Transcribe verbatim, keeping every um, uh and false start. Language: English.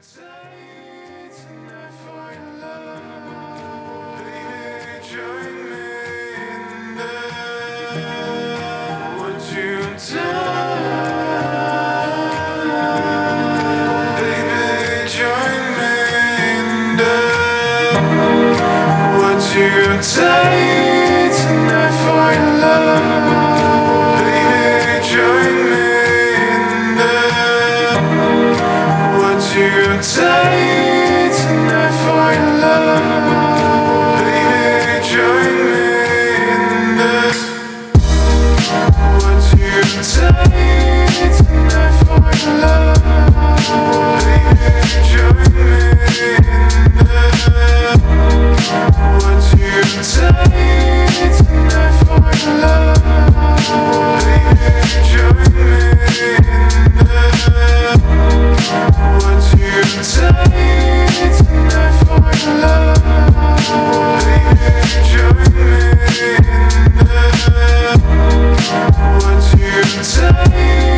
Tonight, tonight for your love, baby, join me in the. Would you take tonight for your love, baby, join me in the. Would you take tonight for your love, baby, join me in the. Would you take tonight for your love, baby, join me in the. Would you take tonight for your love, baby, join me in the. Would you take